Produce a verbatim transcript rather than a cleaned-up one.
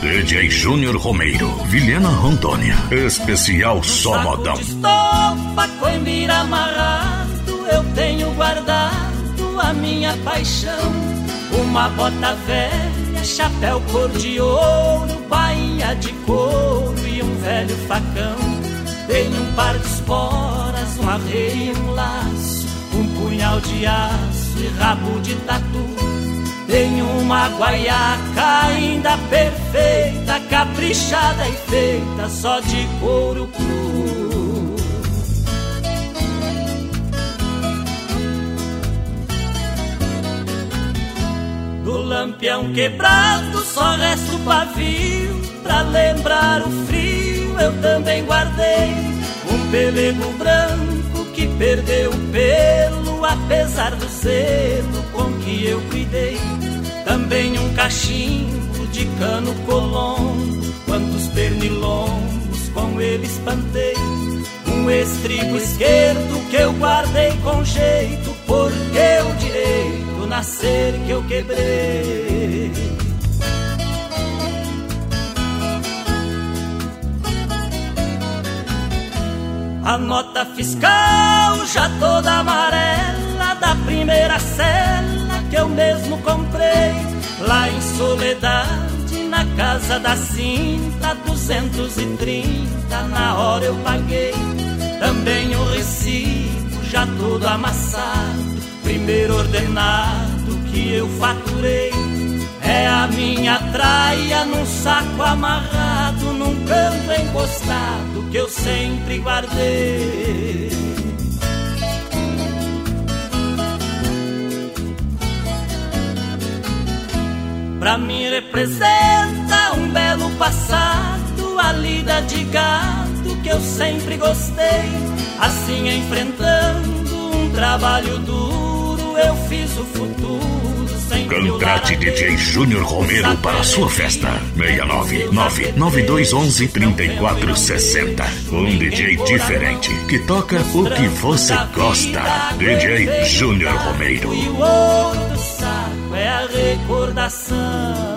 D J Júnior Romeiro, Vilhena Rondônia. Especial Só Modão. De estopa, coimbira amarrado, eu tenho guardado a minha paixão. Uma bota velha, chapéu cor de ouro, bainha de couro e um velho facão. Tenho um par de esporas, um arreio, um laço, um punhal de aço e rabo de tatu. Tenho uma guaiaca ainda perfeita, caprichada e feita só de couro cru. Do lampião quebrado só resta o pavio, pra lembrar o frio eu também guardei um pelego branco que perdeu o pelo, apesar do zelo com que eu cuidei. Também um cachimbo de cano colombo, quantos pernilongos com ele espantei. Um estribo esquerdo que eu guardei com jeito, porque o direito nascer que eu quebrei. A nota fiscal já toda amarela, da primeira cela que eu mesmo comprei lá em Soledade, na casa da Cinta, duzentos e trinta na hora eu paguei. Também o recibo já todo amassado, primeiro ordenado que eu faturei. É a minha traia num saco amarrado, num canto encostado que eu sempre guardei. Pra mim representa um belo passado, a lida de gado que eu sempre gostei. Assim enfrentando um trabalho duro, eu fiz o futuro. Contrate D J Júnior Romeiro para a sua festa. seis nove nove nove dois um um três quatro seis zero. Um D J diferente que toca o que você gosta. D J Júnior Romeiro. E o ouro do saco é a recordação.